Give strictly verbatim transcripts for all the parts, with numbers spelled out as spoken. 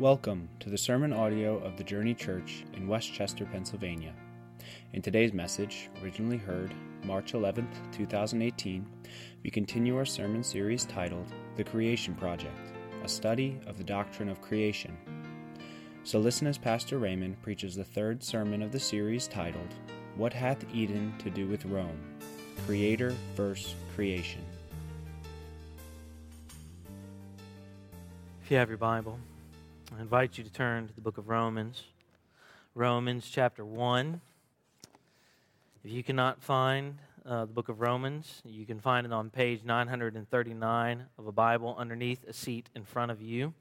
Welcome to the sermon audio of the Journey Church in West Chester, Pennsylvania. In today's message, originally heard March eleventh, twenty eighteen, we continue our sermon series titled The Creation Project, a study of the doctrine of creation. So listen as Pastor Raymond preaches the third sermon of the series titled, What Hath Eden to Do with Rome? Creator versus Creation. If you have your Bible, I invite you to turn to the book of Romans, Romans chapter one. If you cannot find uh, the book of Romans, you can find it on page nine thirty-nine of a Bible underneath a seat in front of you.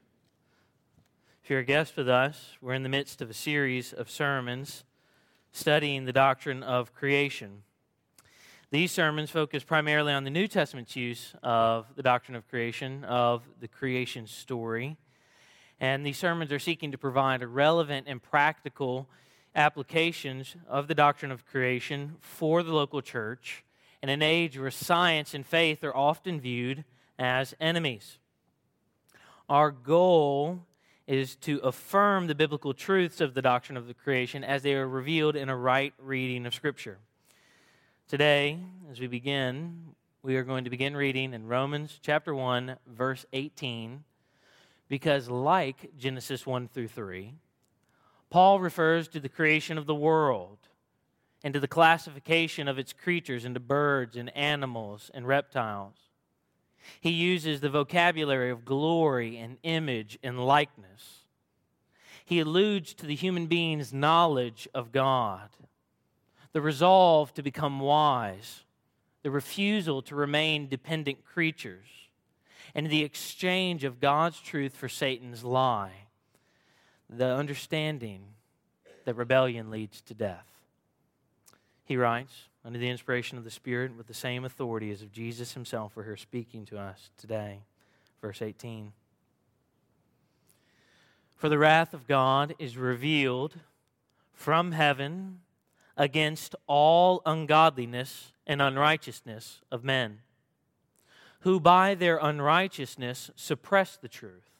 If you're a guest with us, we're in the midst of a series of sermons studying the doctrine of creation. These sermons focus primarily on the New Testament's use of the doctrine of creation, of the creation story. And these sermons are seeking to provide relevant and practical applications of the doctrine of creation for the local church in an age where science and faith are often viewed as enemies. Our goal is to affirm the biblical truths of the doctrine of the creation as they are revealed in a right reading of Scripture. Today, as we begin, we are going to begin reading in Romans chapter one, verse eighteen, because like Genesis one through three, Paul refers to the creation of the world and to the classification of its creatures into birds and animals and reptiles. He uses the vocabulary of glory and image and likeness. He alludes to the human being's knowledge of God, the resolve to become wise, the refusal to remain dependent creatures, and the exchange of God's truth for Satan's lie, the understanding that rebellion leads to death. He writes, under the inspiration of the Spirit, with the same authority as of Jesus himself, we're here speaking to us today. Verse eighteen. For the wrath of God is revealed from heaven against all ungodliness and unrighteousness of men, who by their unrighteousness suppress the truth.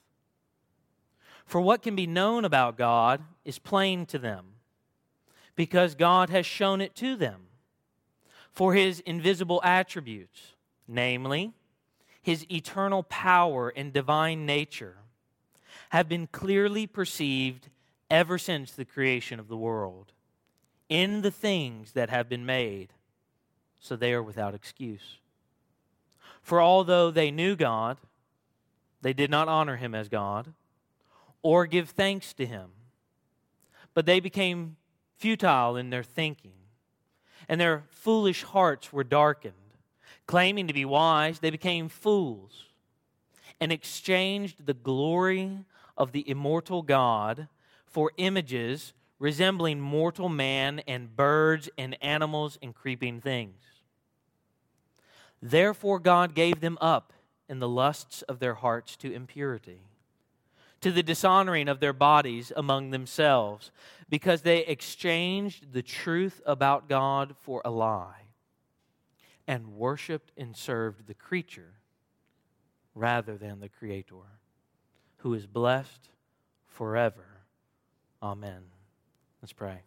For what can be known about God is plain to them, because God has shown it to them. For his invisible attributes, namely, his eternal power and divine nature, have been clearly perceived ever since the creation of the world, in the things that have been made, so they are without excuse. For although they knew God, they did not honor him as God or give thanks to him, but they became futile in their thinking, and their foolish hearts were darkened. Claiming to be wise, they became fools and exchanged the glory of the immortal God for images resembling mortal man and birds and animals and creeping things. Therefore God gave them up in the lusts of their hearts to impurity, to the dishonoring of their bodies among themselves, because they exchanged the truth about God for a lie, and worshipped and served the creature rather than the Creator, who is blessed forever. Amen. Let's pray.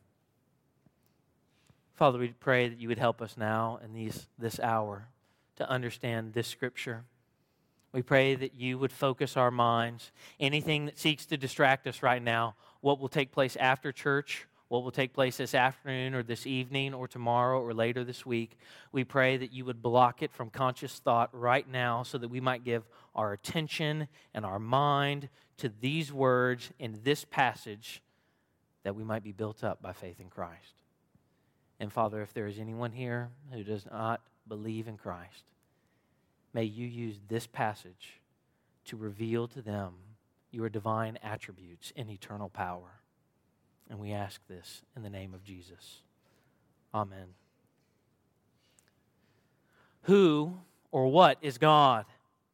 Father, we pray that you would help us now in these this hour to understand this Scripture. We pray that you would focus our minds. Anything that seeks to distract us right now, what will take place after church, what will take place this afternoon or this evening or tomorrow or later this week, we pray that you would block it from conscious thought right now so that we might give our attention and our mind to these words in this passage, that we might be built up by faith in Christ. And Father, if there is anyone here who does not believe in Christ, may you use this passage to reveal to them your divine attributes and eternal power. And we ask this in the name of Jesus. Amen. Who or what is God?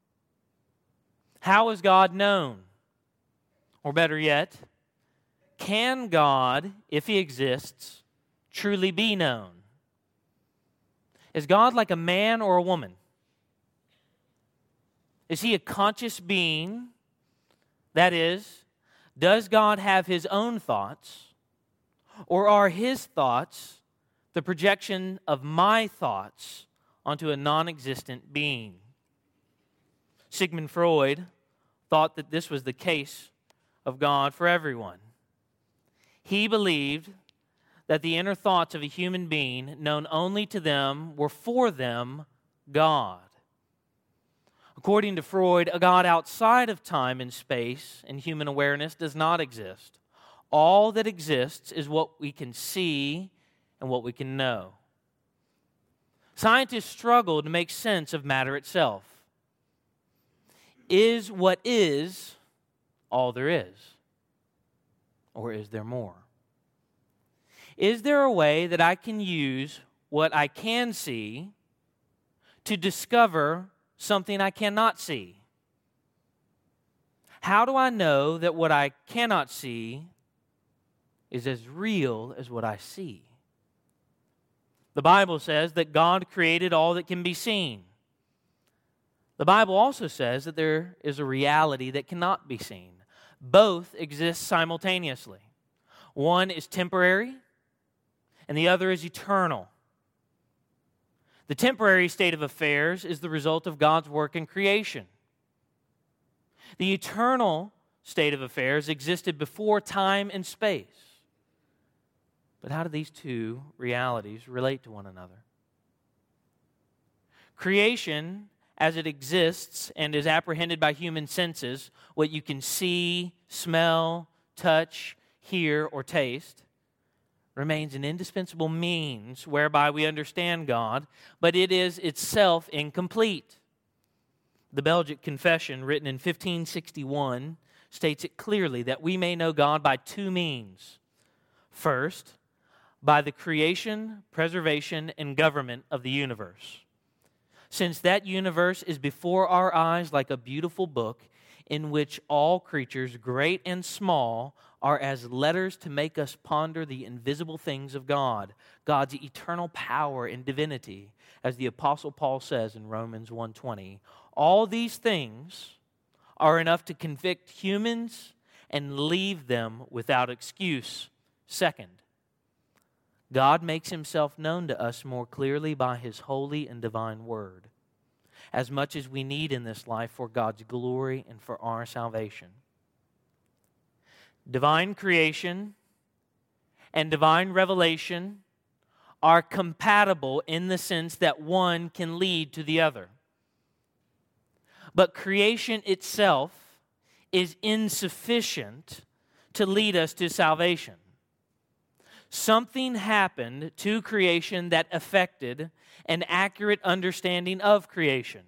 How is God known? Or better yet, can God, if he exists, truly be known? Is God like a man or a woman? Is he a conscious being? That is, Does God have his own thoughts, or are his thoughts the projection of my thoughts onto a non-existent being? Sigmund Freud thought that this was the case of God for everyone. He believed that the inner thoughts of a human being, known only to them, were for them God. According to Freud, a God outside of time and space and human awareness does not exist. All that exists is what we can see and what we can know. Scientists struggle to make sense of matter itself. Is what is all there is? Or is there more? Is there a way that I can use what I can see to discover something I cannot see? How do I know that what I cannot see is as real as what I see? The Bible says that God created all that can be seen. The Bible also says that there is a reality that cannot be seen. Both exist simultaneously. One is temporary, and the other is eternal. The temporary state of affairs is the result of God's work in creation. The eternal state of affairs existed before time and space. But how do these two realities relate to one another? Creation, as it exists and is apprehended by human senses, what you can see, smell, touch, hear, or taste, remains an indispensable means whereby we understand God, but it is itself incomplete. The Belgic Confession, written in fifteen sixty-one, states it clearly that we may know God by two means. First, by the creation, preservation, and government of the universe. Since that universe is before our eyes like a beautiful book in which all creatures, great and small, are as letters to make us ponder the invisible things of God, God's eternal power and divinity, as the Apostle Paul says in Romans one twenty. All these things are enough to convict humans and leave them without excuse. Second, God makes himself known to us more clearly by his holy and divine word, as much as we need in this life for God's glory and for our salvation. Divine creation and divine revelation are compatible in the sense that one can lead to the other. But creation itself is insufficient to lead us to salvation. Something happened to creation that affected an accurate understanding of creation.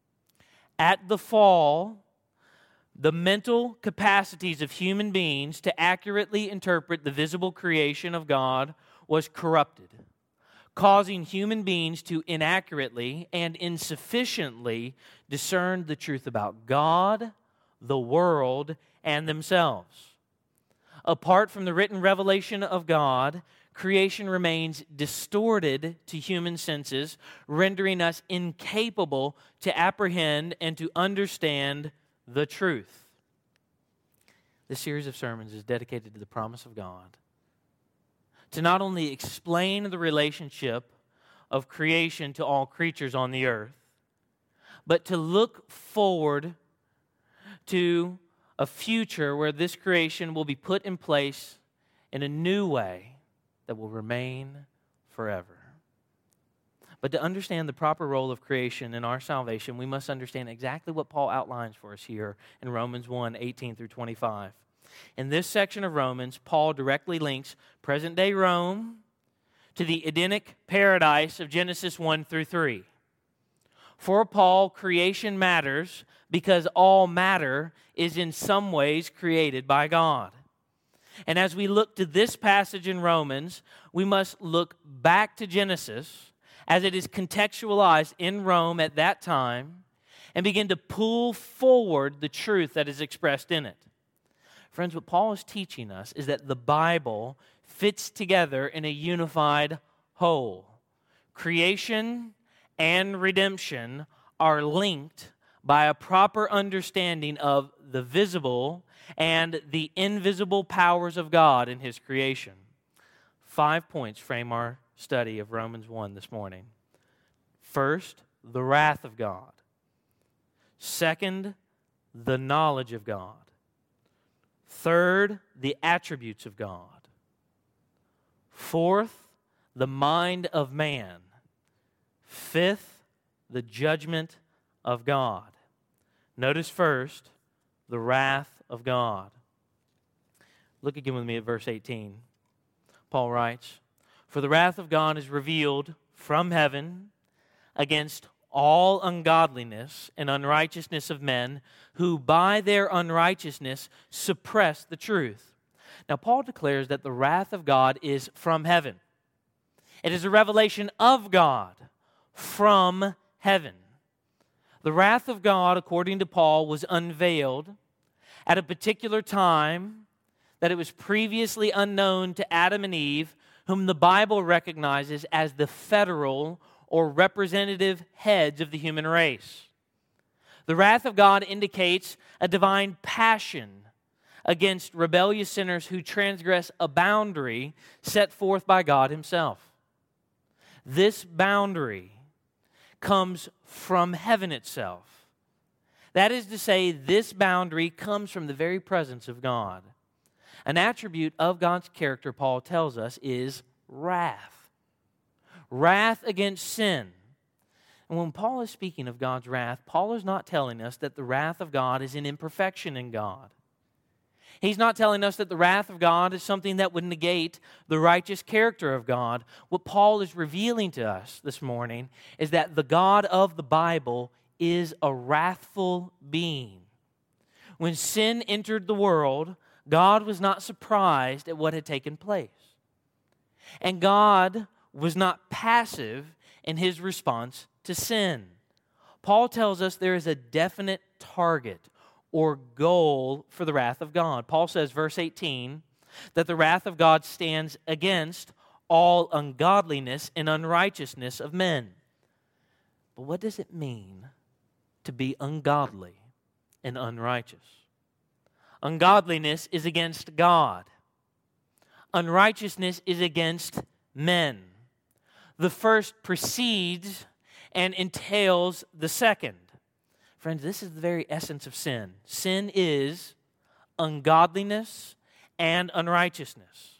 At the fall, the mental capacities of human beings to accurately interpret the visible creation of God was corrupted, causing human beings to inaccurately and insufficiently discern the truth about God, the world, and themselves. Apart from the written revelation of God, creation remains distorted to human senses, rendering us incapable to apprehend and to understand the truth. This series of sermons is dedicated to the promise of God to not only explain the relationship of creation to all creatures on the earth, but to look forward to a future where this creation will be put in place in a new way that will remain forever. But to understand the proper role of creation in our salvation, we must understand exactly what Paul outlines for us here in Romans one, eighteen through twenty-five. In this section of Romans, Paul directly links present-day Rome to the Edenic paradise of Genesis one through three. For Paul, creation matters because all matter is in some ways created by God. And as we look to this passage in Romans, we must look back to Genesis as it is contextualized in Rome at that time and begin to pull forward the truth that is expressed in it. Friends, what Paul is teaching us is that the Bible fits together in a unified whole. Creation and redemption are linked by a proper understanding of the visible and the invisible powers of God in His creation. Five points frame our study of Romans one this morning. First, the wrath of God. Second, the knowledge of God. Third, the attributes of God. Fourth, the mind of man. Fifth, the judgment of God. Notice first, the wrath of God. Look again with me at verse eighteen. Paul writes, "For the wrath of God is revealed from heaven against all ungodliness and unrighteousness of men who by their unrighteousness suppress the truth." Now, Paul declares that the wrath of God is from heaven. It is a revelation of God from heaven. The wrath of God, according to Paul, was unveiled at a particular time that it was previously unknown to Adam and Eve, whom the Bible recognizes as the federal or representative heads of the human race. The wrath of God indicates a divine passion against rebellious sinners who transgress a boundary set forth by God Himself. This boundary comes from heaven itself. That is to say, this boundary comes from the very presence of God. An attribute of God's character, Paul tells us, is wrath. Wrath against sin. And when Paul is speaking of God's wrath, Paul is not telling us that the wrath of God is an imperfection in God. He's not telling us that the wrath of God is something that would negate the righteous character of God. What Paul is revealing to us this morning is that the God of the Bible is a wrathful being. When sin entered the world, God was not surprised at what had taken place. And God was not passive in His response to sin. Paul tells us there is a definite target or goal for the wrath of God. Paul says, verse eighteen, that the wrath of God stands against all ungodliness and unrighteousness of men. But what does it mean to be ungodly and unrighteous? Ungodliness is against God. Unrighteousness is against men. The first precedes and entails the second. Friends, this is the very essence of sin. Sin is ungodliness and unrighteousness.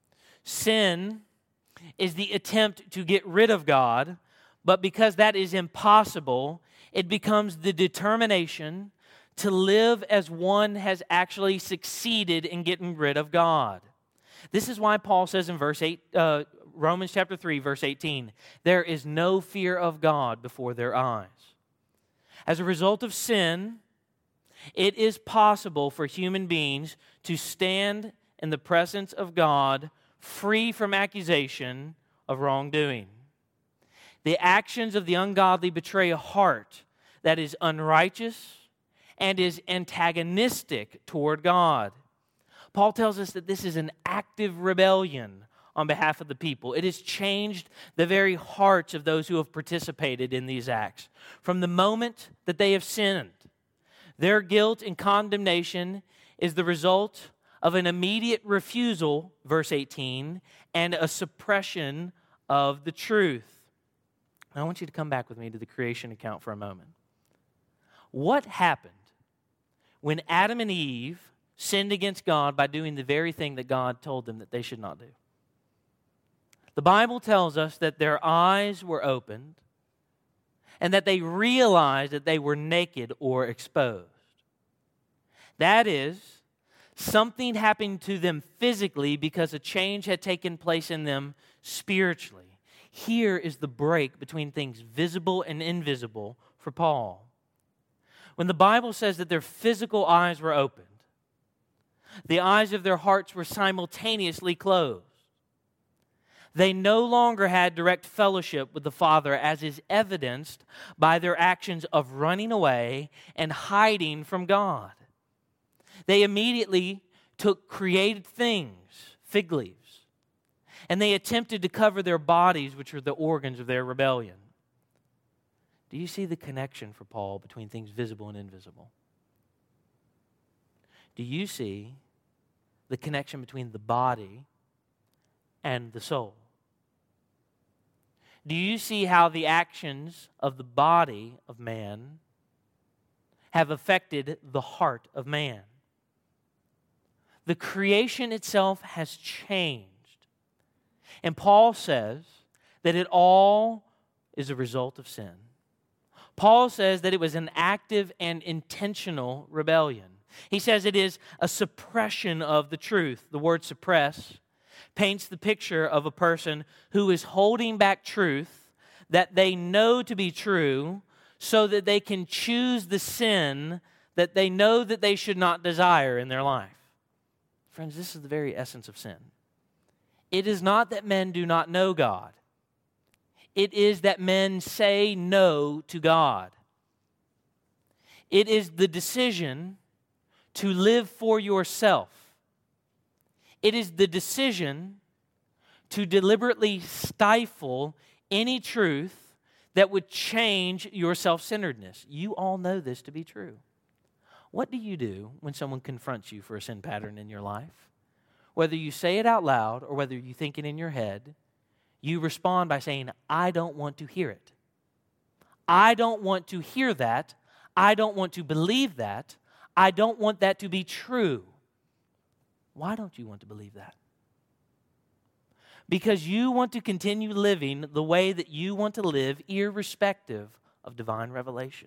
Sin is the attempt to get rid of God, but because that is impossible, it becomes the determination to live as one has actually succeeded in getting rid of God. This is why Paul says in verse eight, uh, Romans chapter three, verse eighteen, "There is no fear of God before their eyes." As a result of sin, it is possible for human beings to stand in the presence of God free from accusation of wrongdoing. The actions of the ungodly betray a heart that is unrighteous and is antagonistic toward God. Paul tells us that this is an active rebellion on behalf of the people. It has changed the very hearts of those who have participated in these acts. From the moment that they have sinned, their guilt and condemnation is the result of an immediate refusal, verse eighteen, and a suppression of the truth. Now, I want you to come back with me to the creation account for a moment. What happened when Adam and Eve sinned against God by doing the very thing that God told them that they should not do? The Bible tells us that their eyes were opened and that they realized that they were naked or exposed. That is, something happened to them physically because a change had taken place in them spiritually. Here is the break between things visible and invisible for Paul. When the Bible says that their physical eyes were opened, the eyes of their hearts were simultaneously closed. They no longer had direct fellowship with the Father, as is evidenced by their actions of running away and hiding from God. They immediately took created things, fig leaves, and they attempted to cover their bodies, which were the organs of their rebellion. Do you see the connection for Paul between things visible and invisible? Do you see the connection between the body and the soul? Do you see how the actions of the body of man have affected the heart of man? The creation itself has changed. And Paul says that it all is a result of sin. Paul says that it was an active and intentional rebellion. He says it is a suppression of the truth. The word suppress paints the picture of a person who is holding back truth that they know to be true so that they can choose the sin that they know that they should not desire in their life. Friends, this is the very essence of sin. It is not that men do not know God. It is that men say no to God. It is the decision to live for yourself. It is the decision to deliberately stifle any truth that would change your self-centeredness. You all know this to be true. What do you do when someone confronts you for a sin pattern in your life? Whether you say it out loud or whether you think it in your head, you respond by saying, I don't want to hear it. I don't want to hear that. I don't want to believe that. I don't want that to be true. Why don't you want to believe that? Because you want to continue living the way that you want to live, irrespective of divine revelation.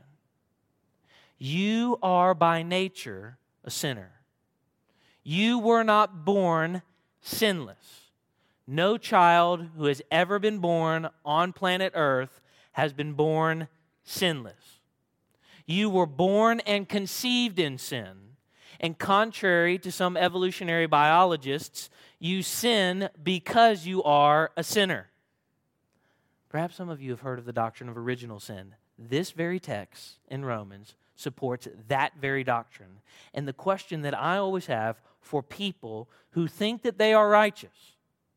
You are by nature a sinner. You were not born sinless. No child who has ever been born on planet Earth has been born sinless. You were born and conceived in sin. And contrary to some evolutionary biologists, you sin because you are a sinner. Perhaps some of you have heard of the doctrine of original sin. This very text in Romans supports that very doctrine. And the question that I always have for people who think that they are righteous,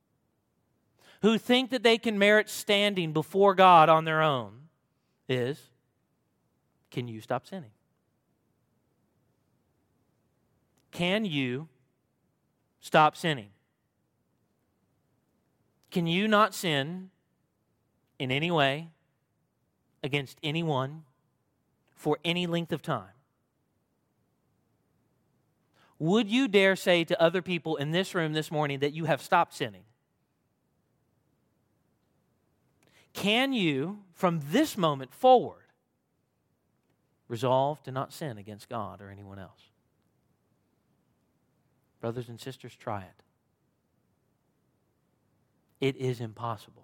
who think that they can merit standing before God on their own, is, can you stop sinning? Can you stop sinning? Can you not sin in any way against anyone for any length of time? Would you dare say to other people in this room this morning that you have stopped sinning? Can you, from this moment forward, resolve to not sin against God or anyone else? Brothers and sisters, try it. It is impossible.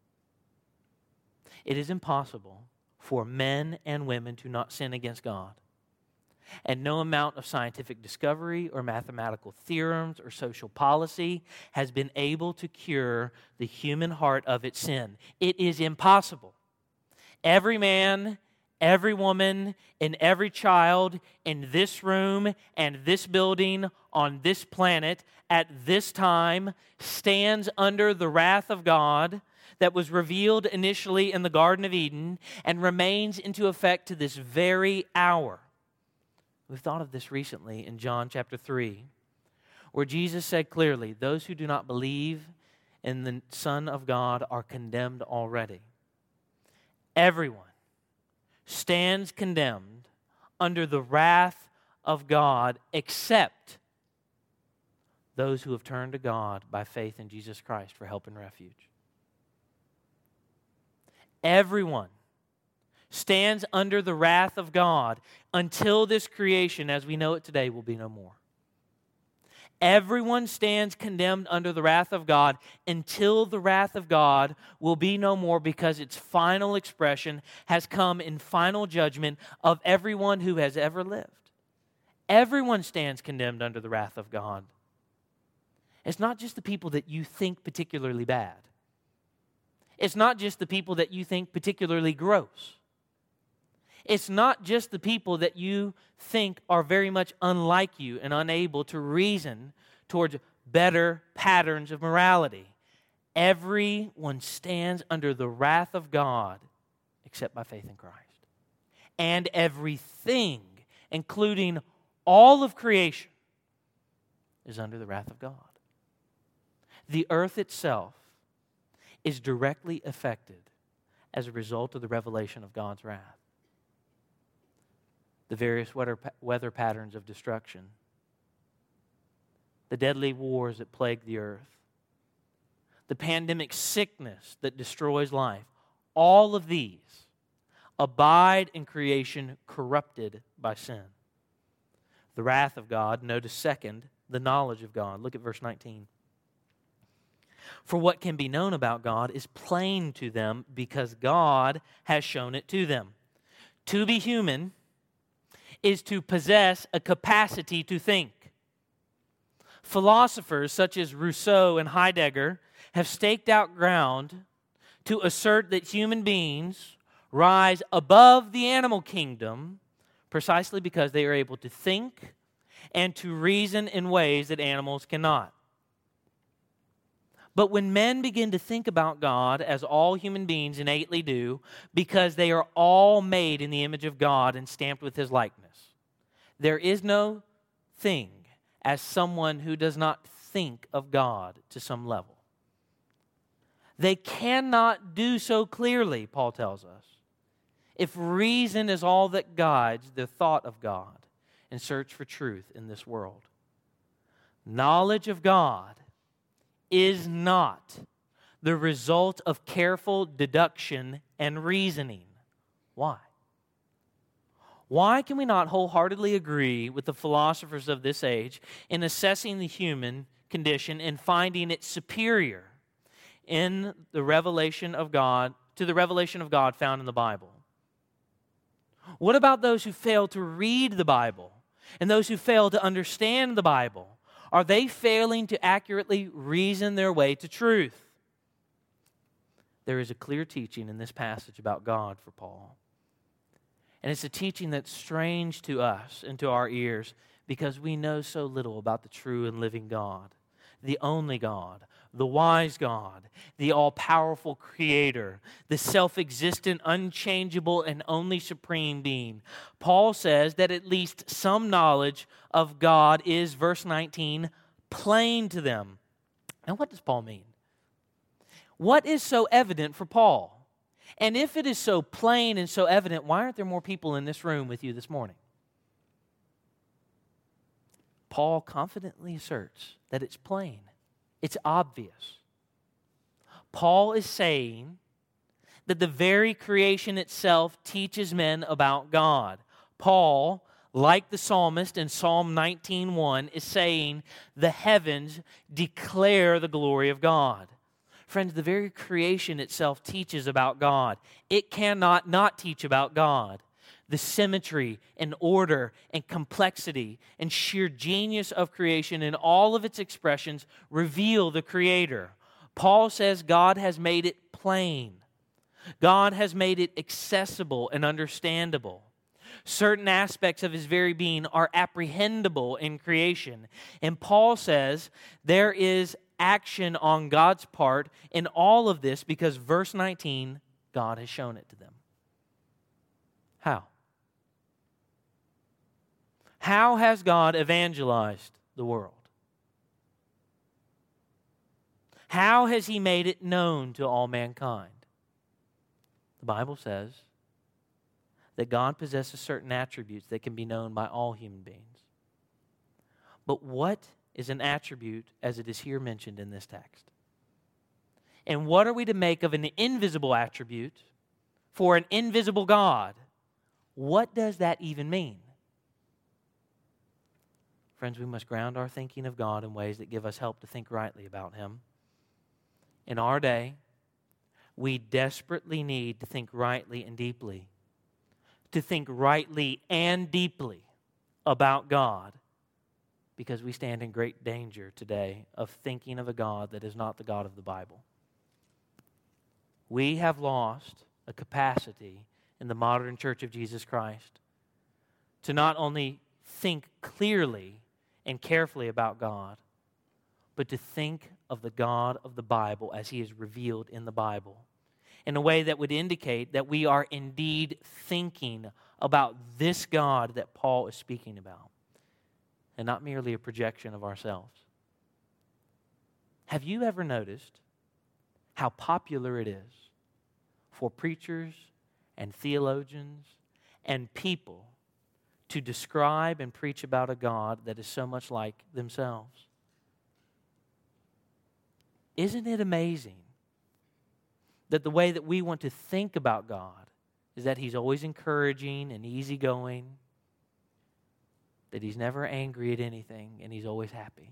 It is impossible for men and women to not sin against God. And no amount of scientific discovery or mathematical theorems or social policy has been able to cure the human heart of its sin. It is impossible. Every man, every woman, and every child in this room and this building on this planet at this time stands under the wrath of God that was revealed initially in the Garden of Eden and remains into effect to this very hour. We've thought of this recently in John chapter three, where Jesus said clearly, those who do not believe in the Son of God are condemned already. Everyone stands condemned under the wrath of God except those who have turned to God by faith in Jesus Christ for help and refuge. Everyone stands under the wrath of God until this creation, as we know it today, will be no more. Everyone stands condemned under the wrath of God until the wrath of God will be no more, because its final expression has come in final judgment of everyone who has ever lived. Everyone stands condemned under the wrath of God. It's not just the people that you think particularly bad. It's not just the people that you think particularly gross. It's not just the people that you think are very much unlike you and unable to reason towards better patterns of morality. Everyone stands under the wrath of God except by faith in Christ. and everything, including all of creation, is under the wrath of God. The earth itself is directly affected as a result of the revelation of God's wrath. The various weather, weather patterns of destruction, the deadly wars that plague the earth, the pandemic sickness that destroys life, all of these abide in creation corrupted by sin. The wrath of God, notice second, the knowledge of God. Look at verse nineteen. For what can be known about God is plain to them because God has shown it to them. To be human is to possess a capacity to think. Philosophers such as Rousseau and Heidegger have staked out ground to assert that human beings rise above the animal kingdom precisely because they are able to think and to reason in ways that animals cannot. But when men begin to think about God as all human beings innately do, because they are all made in the image of God and stamped with His likeness, there is no thing as someone who does not think of God to some level. They cannot do so clearly, Paul tells us, if reason is all that guides the thought of God and search for truth in this world. Knowledge of God is not the result of careful deduction and reasoning. Why? Why can we not wholeheartedly agree with the philosophers of this age in assessing the human condition and finding it superior in the revelation of God, to the revelation of God found in the Bible? What about those who fail to read the Bible and those who fail to understand the Bible? Are they failing to accurately reason their way to truth? There is a clear teaching in this passage about God for Paul. And it's a teaching that's strange to us and to our ears because we know so little about the true and living God, the only God, the wise God, the all-powerful Creator, the self-existent, unchangeable, and only supreme being. Paul says that at least some knowledge of God is, verse nineteen, plain to them. And what does Paul mean? What is so evident for Paul? And if it is so plain and so evident, why aren't there more people in this room with you this morning? Paul confidently asserts that it's plain. It's obvious. Paul is saying that the very creation itself teaches men about God. Paul, like the psalmist in Psalm nineteen one, is saying the heavens declare the glory of God. Friends, the very creation itself teaches about God. It cannot not teach about God. The symmetry and order and complexity and sheer genius of creation in all of its expressions reveal the Creator. Paul says God has made it plain. God has made it accessible and understandable. Certain aspects of His very being are apprehendable in creation. And Paul says there is action on God's part in all of this because verse nineteen, God has shown it to them. How? How has God evangelized the world? How has He made it known to all mankind? The Bible says that God possesses certain attributes that can be known by all human beings. But what is an attribute as it is here mentioned in this text? And what are we to make of an invisible attribute for an invisible God? What does that even mean? Friends, we must ground our thinking of God in ways that give us help to think rightly about Him. In our day, we desperately need to think rightly and deeply, to think rightly and deeply about God, because we stand in great danger today of thinking of a God that is not the God of the Bible. We have lost a capacity in the modern Church of Jesus Christ to not only think clearly and carefully about God, but to think of the God of the Bible as He is revealed in the Bible in a way that would indicate that we are indeed thinking about this God that Paul is speaking about, and not merely a projection of ourselves. Have you ever noticed how popular it is for preachers and theologians and people to describe and preach about a God that is so much like themselves? Isn't it amazing that the way that we want to think about God is that He's always encouraging and easygoing, that He's never angry at anything, and He's always happy?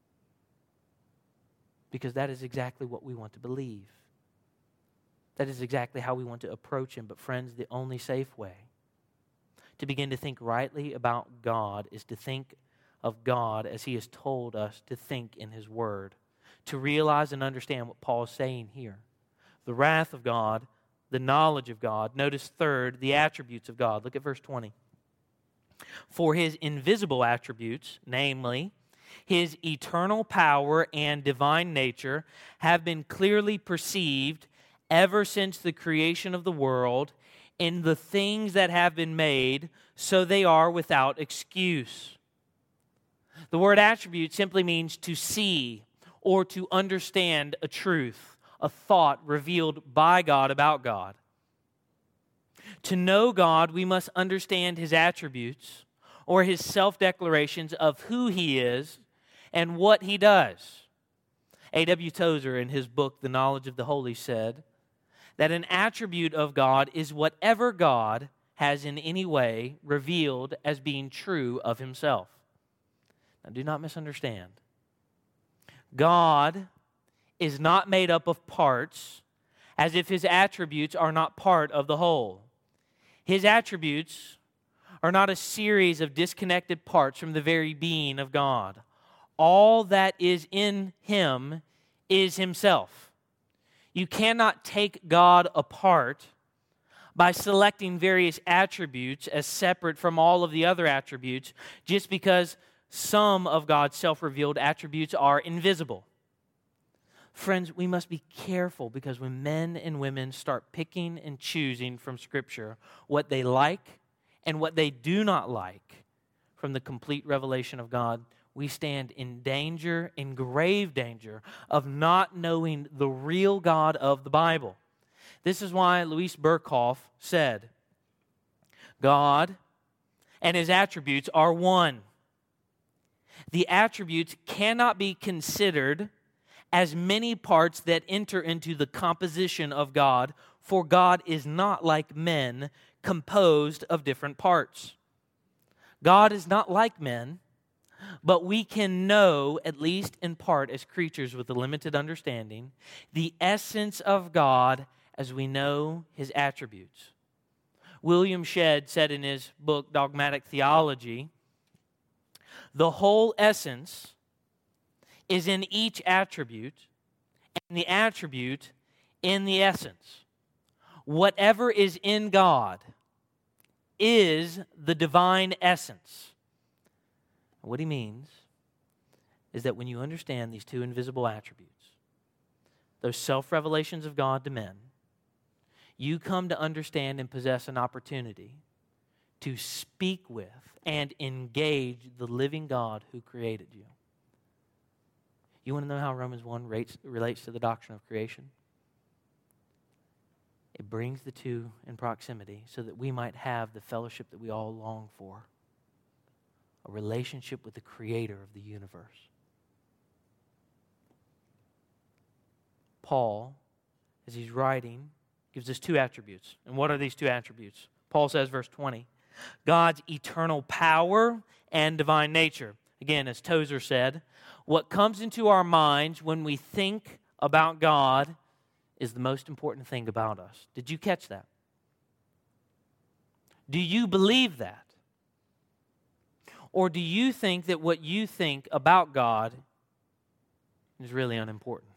Because that is exactly what we want to believe. That is exactly how we want to approach Him. But friends, the only safe way to begin to think rightly about God is to think of God as He has told us to think in His Word, to realize and understand what Paul is saying here. The wrath of God, the knowledge of God. Notice third, the attributes of God. Look at verse twenty. For His invisible attributes, namely His eternal power and divine nature, have been clearly perceived ever since the creation of the world in the things that have been made, so they are without excuse. The word attribute simply means to see or to understand a truth, a thought revealed by God about God. To know God, we must understand His attributes or His self-declarations of who He is and what He does. A W Tozer, in his book, The Knowledge of the Holy, said that an attribute of God is whatever God has in any way revealed as being true of Himself. Now, do not misunderstand. God is not made up of parts, as if His attributes are not part of the whole. His attributes are not a series of disconnected parts from the very being of God. All that is in Him is Himself. You cannot take God apart by selecting various attributes as separate from all of the other attributes just because some of God's self-revealed attributes are invisible. Friends, we must be careful, because when men and women start picking and choosing from Scripture what they like and what they do not like from the complete revelation of God, we stand in danger, in grave danger, of not knowing the real God of the Bible. This is why Louis Berkhoff said, God and His attributes are one. The attributes cannot be considered as many parts that enter into the composition of God, for God is not like men, composed of different parts. God is not like men, but we can know, at least in part as creatures with a limited understanding, the essence of God as we know His attributes. William Shedd said in his book, Dogmatic Theology, the whole essence is in each attribute, and the attribute in the essence. Whatever is in God is the divine essence. What he means is that when you understand these two invisible attributes, those self-revelations of God to men, you come to understand and possess an opportunity to speak with and engage the living God who created you. You want to know how Romans one rates, relates to the doctrine of creation? It brings the two in proximity so that we might have the fellowship that we all long for. A relationship with the Creator of the universe. Paul, as he's writing, gives us two attributes. And what are these two attributes? Paul says, verse twenty, God's eternal power and divine nature. Again, as Tozer said, what comes into our minds when we think about God is the most important thing about us. Did you catch that? Do you believe that? Or do you think that what you think about God is really unimportant?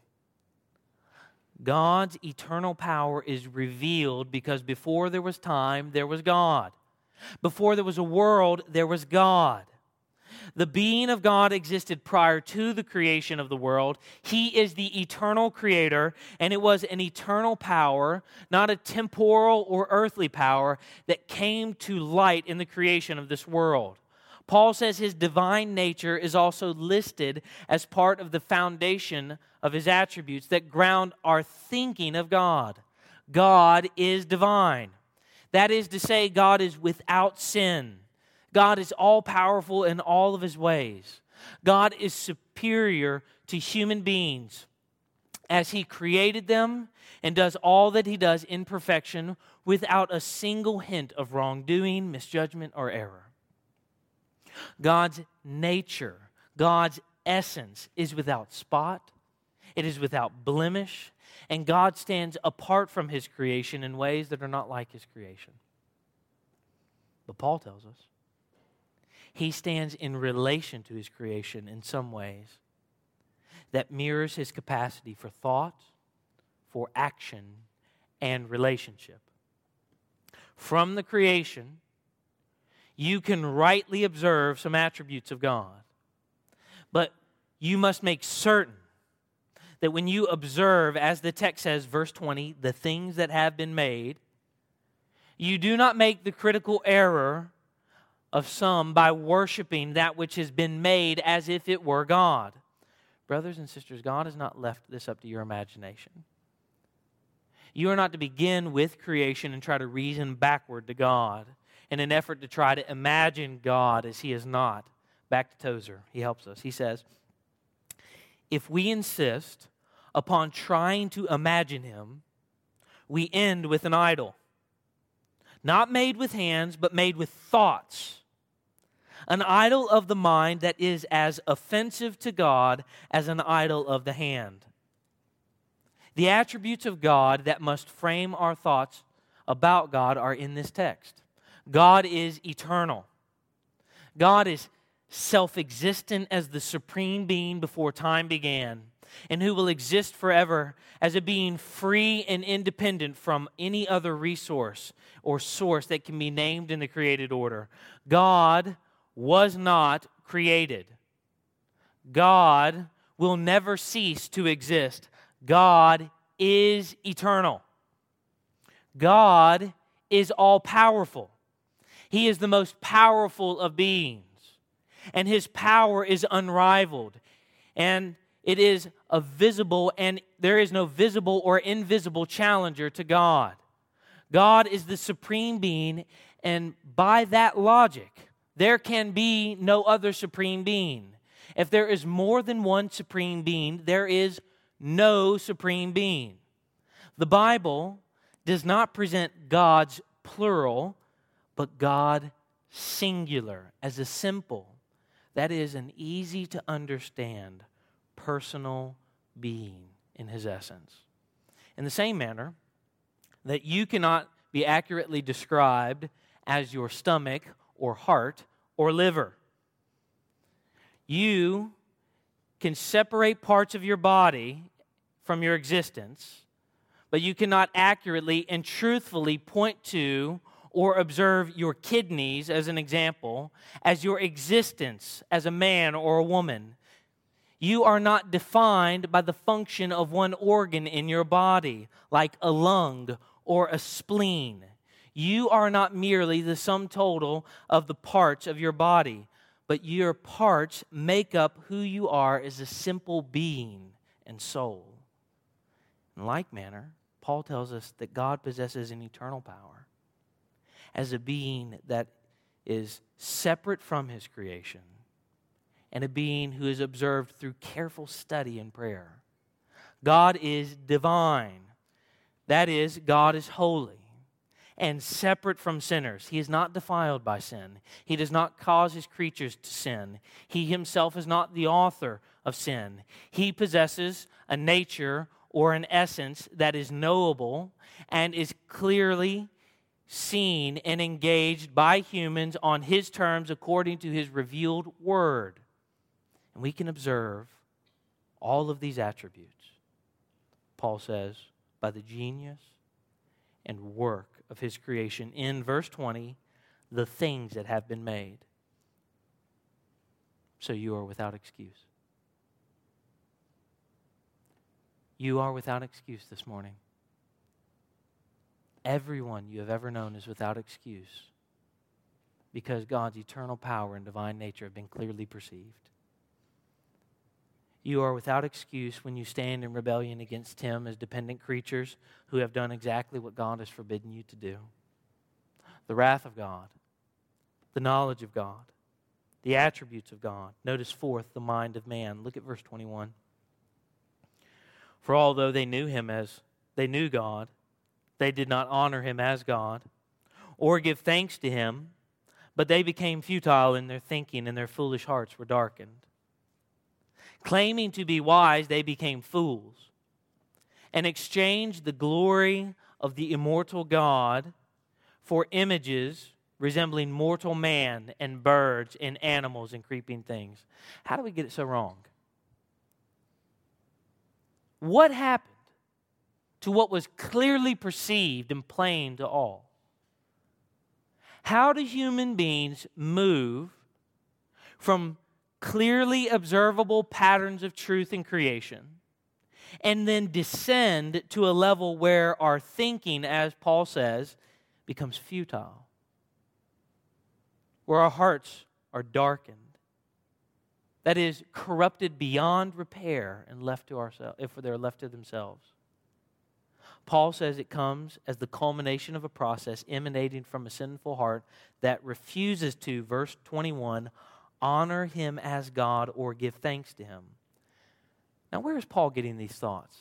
God's eternal power is revealed because before there was time, there was God. Before there was a world, there was God. The being of God existed prior to the creation of the world. He is the eternal creator, and it was an eternal power, not a temporal or earthly power, that came to light in the creation of this world. Paul says his divine nature is also listed as part of the foundation of his attributes that ground our thinking of God. God is divine. That is to say, God is without sin. God is all-powerful in all of his ways. God is superior to human beings as he created them and does all that he does in perfection without a single hint of wrongdoing, misjudgment, or error. God's nature, God's essence is without spot, it is without blemish, and God stands apart from his creation in ways that are not like his creation. But Paul tells us he stands in relation to his creation in some ways that mirrors his capacity for thought, for action, and relationship. From the creation, you can rightly observe some attributes of God, but you must make certain that when you observe, as the text says, verse twenty, the things that have been made, you do not make the critical error of some by worshiping that which has been made as if it were God. Brothers and sisters, God has not left this up to your imagination. You are not to begin with creation and try to reason backward to God in an effort to try to imagine God as he is not. Back to Tozer, he helps us. He says, if we insist upon trying to imagine him, we end with an idol. Not made with hands, but made with thoughts. An idol of the mind that is as offensive to God as an idol of the hand. The attributes of God that must frame our thoughts about God are in this text. God is eternal. God is self-existent as the supreme being before time began, and who will exist forever as a being free and independent from any other resource or source that can be named in the created order. God was not created. God will never cease to exist. God is eternal. God is all-powerful. He is the most powerful of beings, and his power is unrivaled, and it is a visible, and there is no visible or invisible challenger to God. God is the supreme being, and by that logic, there can be no other supreme being. If there is more than one supreme being, there is no supreme being. The Bible does not present God's plural, but God singular as a simple, that is, an easy to understand personal being in his essence. In the same manner that you cannot be accurately described as your stomach or heart or liver. You can separate parts of your body from your existence, but you cannot accurately and truthfully point to or observe your kidneys, as an example, as your existence as a man or a woman. You are not defined by the function of one organ in your body, like a lung or a spleen. You are not merely the sum total of the parts of your body, but your parts make up who you are as a simple being and soul. In like manner, Paul tells us that God possesses an eternal power as a being that is separate from his creation and a being who is observed through careful study and prayer. God is divine. That is, God is holy and separate from sinners. He is not defiled by sin. He does not cause his creatures to sin. He himself is not the author of sin. He possesses a nature or an essence that is knowable and is clearly seen and engaged by humans on his terms according to his revealed word. And we can observe all of these attributes, Paul says, by the genius and work of his creation in verse twenty, the things that have been made. so you are without excuse. You are without excuse this morning. Everyone you have ever known is without excuse because God's eternal power and divine nature have been clearly perceived. You are without excuse when you stand in rebellion against Him as dependent creatures who have done exactly what God has forbidden you to do. The wrath of God, the knowledge of God, the attributes of God. Notice fourth, the mind of man. Look at verse twenty-one. For although they knew Him as they knew God, they did not honor Him as God or give thanks to Him, but they became futile in their thinking and their foolish hearts were darkened. Claiming to be wise, they became fools and exchanged the glory of the immortal God for images resembling mortal man and birds and animals and creeping things. How do we get it so wrong? What happened to what was clearly perceived and plain to all? How do human beings move from clearly observable patterns of truth in creation and then descend to a level where our thinking, as Paul says, becomes futile, where our hearts are darkened, that is, corrupted beyond repair and left to ourselves, if they're left to themselves? Paul says it comes as the culmination of a process emanating from a sinful heart that refuses to, verse twenty-one, honor Him as God or give thanks to Him. Now, where is Paul getting these thoughts?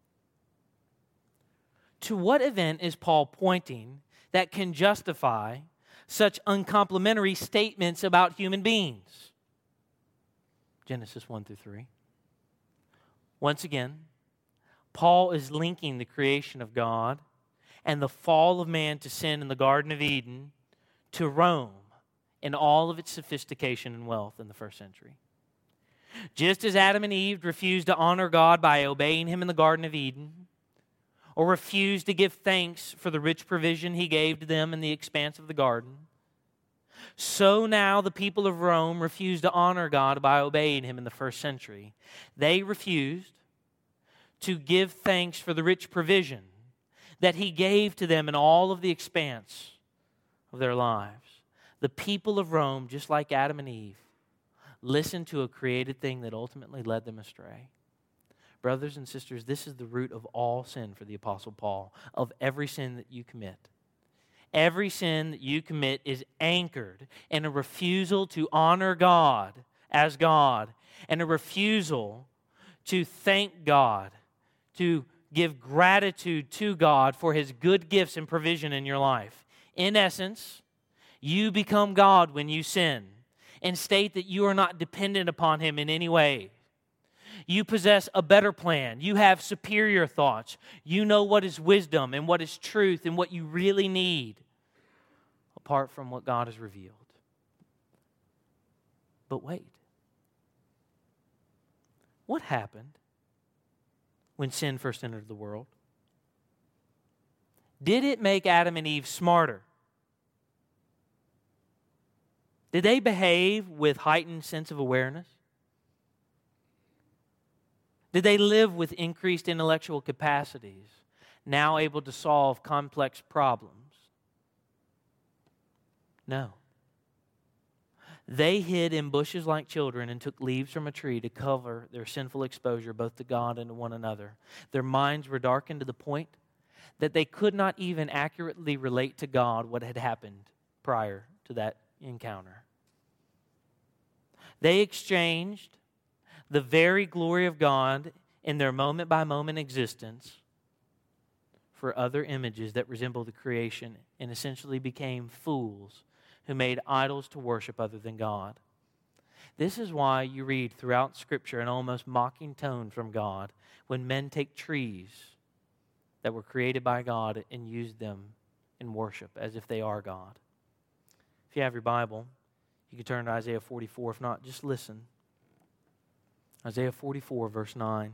To what event is Paul pointing that can justify such uncomplimentary statements about human beings? Genesis one through three. Once again, Paul is linking the creation of God and the fall of man to sin in the Garden of Eden to Rome in all of its sophistication and wealth in the first century. Just as Adam and Eve refused to honor God by obeying Him in the Garden of Eden, or refused to give thanks for the rich provision He gave to them in the expanse of the garden, so now the people of Rome refused to honor God by obeying Him in the first century. They refused to give thanks for the rich provision that He gave to them in all of the expanse of their lives. The people of Rome, just like Adam and Eve, listened to a created thing that ultimately led them astray. Brothers and sisters, this is the root of all sin for the Apostle Paul, of every sin that you commit. Every sin that you commit is anchored in a refusal to honor God as God and a refusal to thank God, to give gratitude to God for His good gifts and provision in your life. In essence, you become God when you sin and state that you are not dependent upon Him in any way. You possess a better plan. You have superior thoughts. You know what is wisdom and what is truth and what you really need apart from what God has revealed. But wait. What happened when sin first entered the world? Did it make Adam and Eve smarter? Did they behave with heightened sense of awareness? Did they live with increased intellectual capacities, now able to solve complex problems? No. They hid in bushes like children and took leaves from a tree to cover their sinful exposure both to God and to one another. Their minds were darkened to the point that they could not even accurately relate to God what had happened prior to that encounter. They exchanged the very glory of God in their moment-by-moment existence for other images that resemble the creation and essentially became fools who made idols to worship other than God. This is why you read throughout Scripture an almost mocking tone from God when men take trees that were created by God and use them in worship as if they are God. If you have your Bible, you can turn to Isaiah forty-four. If not, just listen. Isaiah forty-four, verse nine.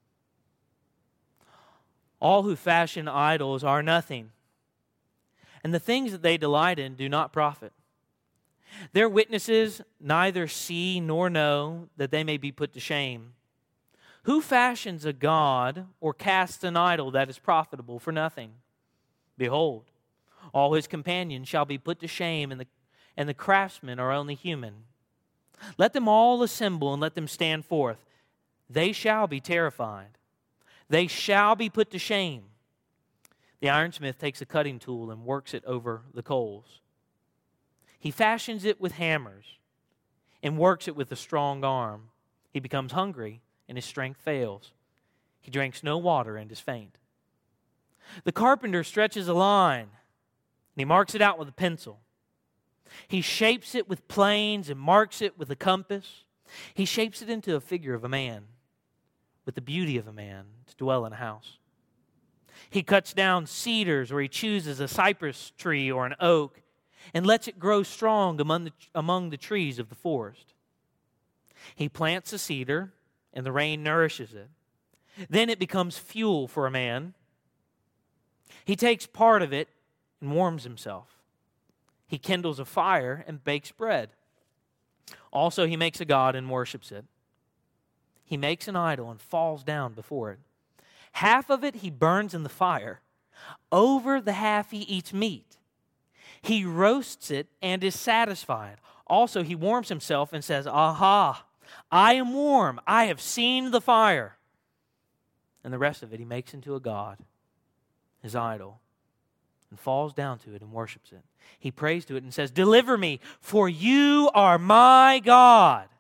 All who fashion idols are nothing, and the things that they delight in do not profit. Their witnesses neither see nor know that they may be put to shame. Who fashions a god or casts an idol that is profitable for nothing? Behold, all his companions shall be put to shame, and the, and the craftsmen are only human. Let them all assemble and let them stand forth. They shall be terrified. They shall be put to shame. The ironsmith takes a cutting tool and works it over the coals. He fashions it with hammers and works it with a strong arm. He becomes hungry and his strength fails. He drinks no water and is faint. The carpenter stretches a line and he marks it out with a pencil. He shapes it with planes and marks it with a compass. He shapes it into a figure of a man with the beauty of a man to dwell in a house. He cuts down cedars, or he chooses a cypress tree or an oak and lets it grow strong among the, among the trees of the forest. He plants a cedar, and the rain nourishes it. Then it becomes fuel for a man. He takes part of it and warms himself. He kindles a fire and bakes bread. Also, he makes a god and worships it. He makes an idol and falls down before it. Half of it he burns in the fire. Over the half he eats meat. He roasts it and is satisfied. Also, he warms himself and says, "Aha, I am warm. I have seen the fire." And the rest of it he makes into a god, his idol, and falls down to it and worships it. He prays to it and says, "Deliver me, for you are my God."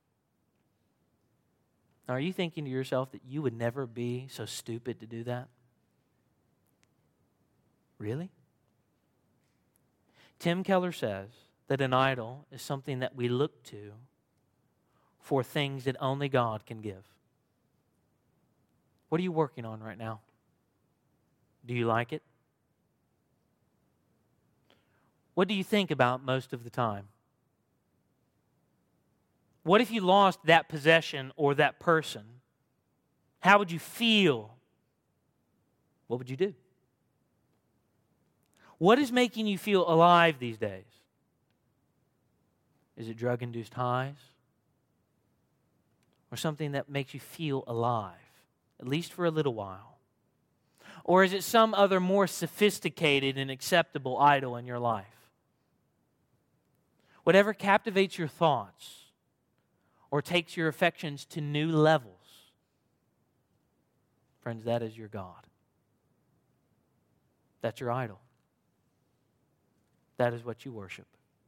Now, are you thinking to yourself that you would never be so stupid to do that? Really? Tim Keller says that an idol is something that we look to for things that only God can give. What are you working on right now? Do you like it? What do you think about most of the time? What if you lost that possession or that person? How would you feel? What would you do? What is making you feel alive these days? Is it drug-induced highs? Or something that makes you feel alive, at least for a little while? Or is it some other more sophisticated and acceptable idol in your life? Whatever captivates your thoughts or takes your affections to new levels, friends, that is your God. That's your idol. That is what you worship.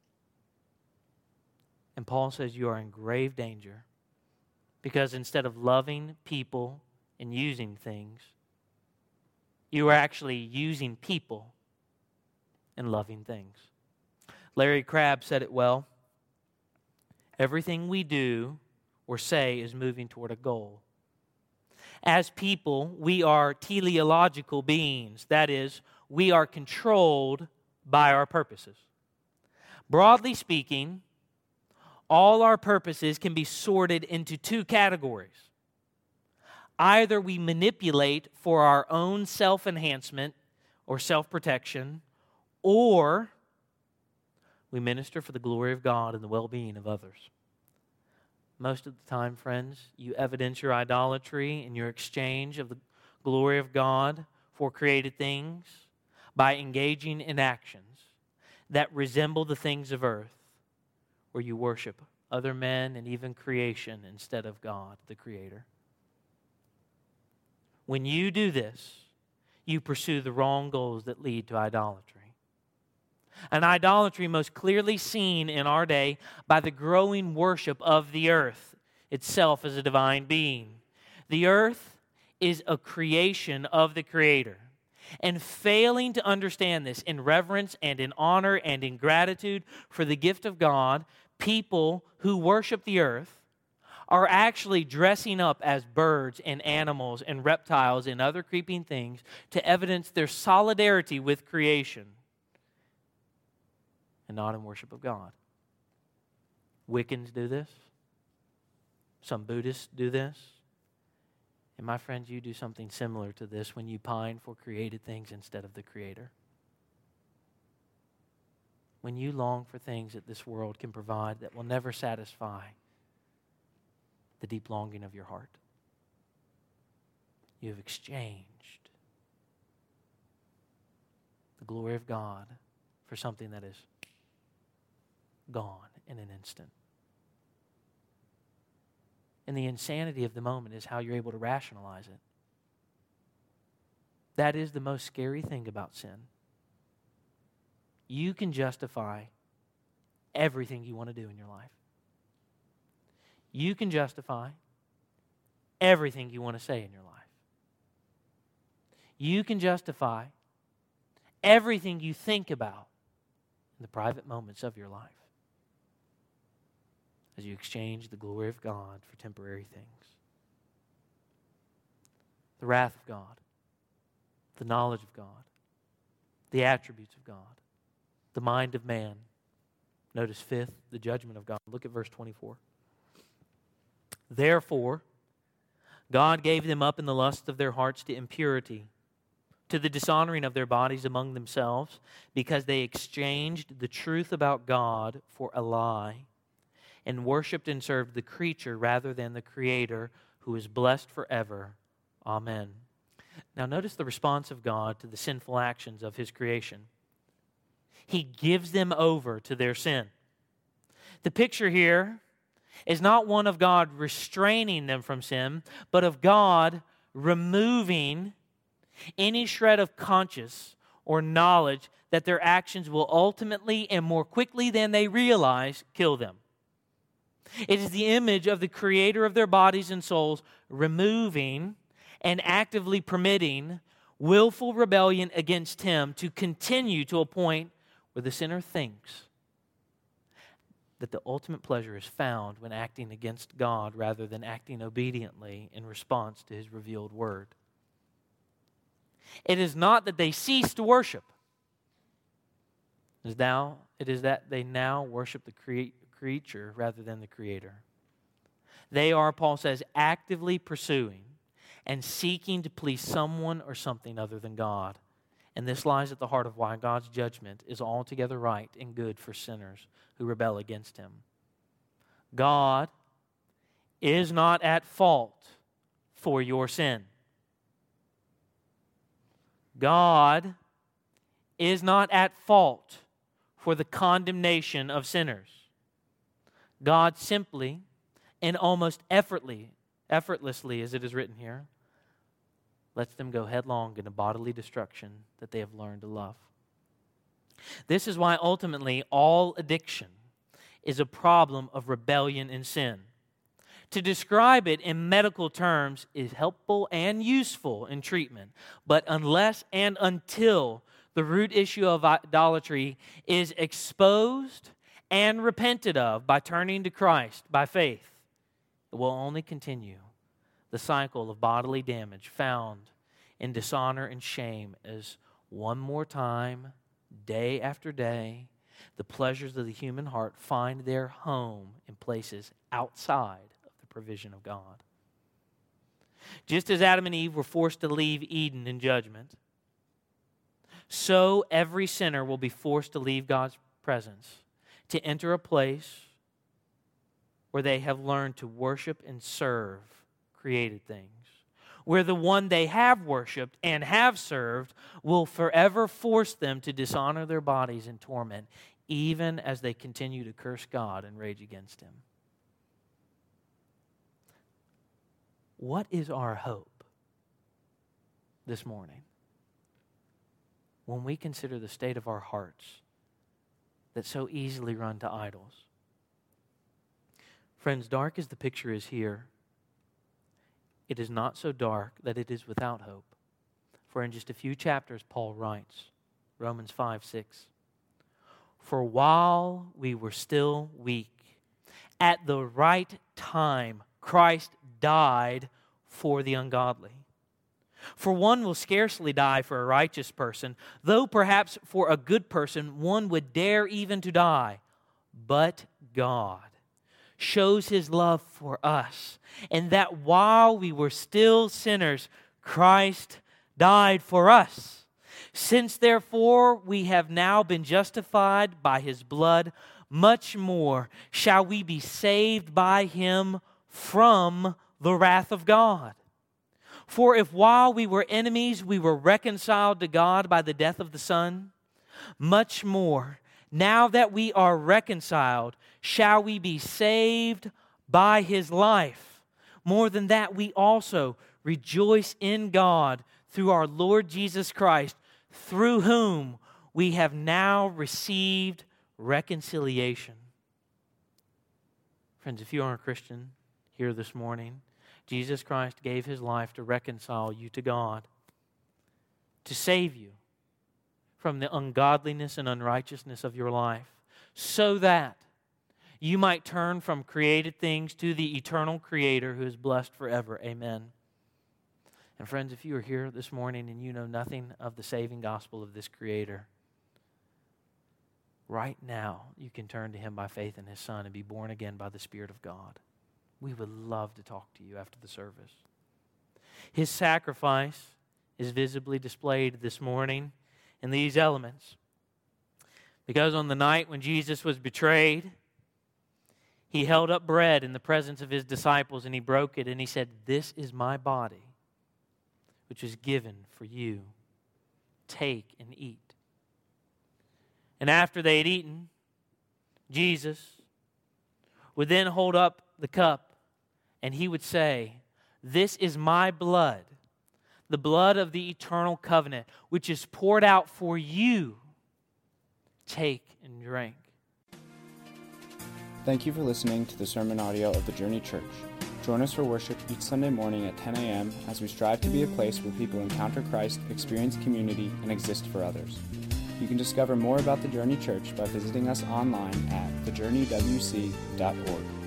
And Paul says you are in grave danger because instead of loving people and using things, you are actually using people and loving things. Larry Crabb said it well. Everything we do or say is moving toward a goal. As people, we are teleological beings. That is, we are controlled by our purposes. Broadly speaking, all our purposes can be sorted into two categories. Either we manipulate for our own self-enhancement or self-protection, or we minister for the glory of God and the well-being of others. Most of the time, friends, you evidence your idolatry and your exchange of the glory of God for created things by engaging in actions that resemble the things of earth, where you worship other men and even creation instead of God, the Creator. When you do this, you pursue the wrong goals that lead to idolatry. An idolatry most clearly seen in our day by the growing worship of the earth itself as a divine being. The earth is a creation of the Creator. And failing to understand this in reverence and in honor and in gratitude for the gift of God, people who worship the earth are actually dressing up as birds and animals and reptiles and other creeping things to evidence their solidarity with creation and not in worship of God. Wiccans do this. Some Buddhists do this. And my friends, you do something similar to this when you pine for created things instead of the Creator. when you long for things that this world can provide that will never satisfy the deep longing of your heart. You have exchanged the glory of God for something that is gone in an instant. And the insanity of the moment is how you're able to rationalize it. That is the most scary thing about sin. You can justify everything you want to do in your life. You can justify everything you want to say in your life. You can justify everything you think about in the private moments of your life as you exchange the glory of God for temporary things. The wrath of God, the knowledge of God, the attributes of God, the mind of man. Notice fifth, the judgment of God. Look at verse twenty-four. Therefore, God gave them up in the lust of their hearts to impurity, to the dishonoring of their bodies among themselves, because they exchanged the truth about God for a lie, and worshipped and served the creature rather than the Creator, who is blessed forever. Amen. Now notice the response of God to the sinful actions of His creation. He gives them over to their sin. The picture here is not one of God restraining them from sin, but of God removing any shred of conscience or knowledge that their actions will ultimately and more quickly than they realize kill them. It is the image of the Creator of their bodies and souls removing and actively permitting willful rebellion against Him to continue to a point where the sinner thinks that the ultimate pleasure is found when acting against God rather than acting obediently in response to His revealed word. It is not that they cease to worship. It is, now, it is that they now worship the crea- creature rather than the Creator. They are, Paul says, actively pursuing and seeking to please someone or something other than God. And this lies at the heart of why God's judgment is altogether right and good for sinners who rebel against Him. God is not at fault for your sin. God is not at fault for the condemnation of sinners. God simply and almost effortlessly, effortlessly, as it is written here, lets them go headlong into bodily destruction that they have learned to love. This is why ultimately all addiction is a problem of rebellion and sin. To describe it in medical terms is helpful and useful in treatment, but unless and until the root issue of idolatry is exposed and repented of by turning to Christ by faith, it will only continue the cycle of bodily damage found in dishonor and shame as one more time, day after day, the pleasures of the human heart find their home in places outside of the provision of God. Just as Adam and Eve were forced to leave Eden in judgment, so every sinner will be forced to leave God's presence to enter a place where they have learned to worship and serve created things, where the one they have worshiped and have served will forever force them to dishonor their bodies in torment, even as they continue to curse God and rage against Him. What is our hope this morning when we consider the state of our hearts that so easily run to idols? Friends, dark as the picture is here, it is not so dark that it is without hope. For in just a few chapters, Paul writes, Romans five, six, "For while we were still weak, at the right time, Christ died for the ungodly. For one will scarcely die for a righteous person, though perhaps for a good person one would dare even to die. But God shows His love for us, and that while we were still sinners, Christ died for us. Since therefore we have now been justified by his blood, much more shall we be saved by him from the wrath of God. For if while we were enemies we were reconciled to God by the death of the Son, much more, now that we are reconciled, shall we be saved by his life. More than that, we also rejoice in God through our Lord Jesus Christ, through whom we have now received reconciliation. Friends, if you are a Christian here this morning, Jesus Christ gave his life to reconcile you to God, to save you from the ungodliness and unrighteousness of your life, so that you might turn from created things to the eternal Creator who is blessed forever. Amen. And friends, if you are here this morning and you know nothing of the saving gospel of this Creator, right now you can turn to him by faith in his Son and be born again by the Spirit of God. We would love to talk to you after the service. His sacrifice is visibly displayed this morning in these elements. Because on the night when Jesus was betrayed, he held up bread in the presence of his disciples and he broke it and he said, "This is my body, which is given for you. Take and eat." And after they had eaten, Jesus would then hold up the cup and he would say, "This is my blood, the blood of the eternal covenant, which is poured out for you. Take and drink." Thank you for listening to the sermon audio of the Journey Church. Join us for worship each Sunday morning at ten a.m. as we strive to be a place where people encounter Christ, experience community, and exist for others. You can discover more about the Journey Church by visiting us online at the journey w c dot org.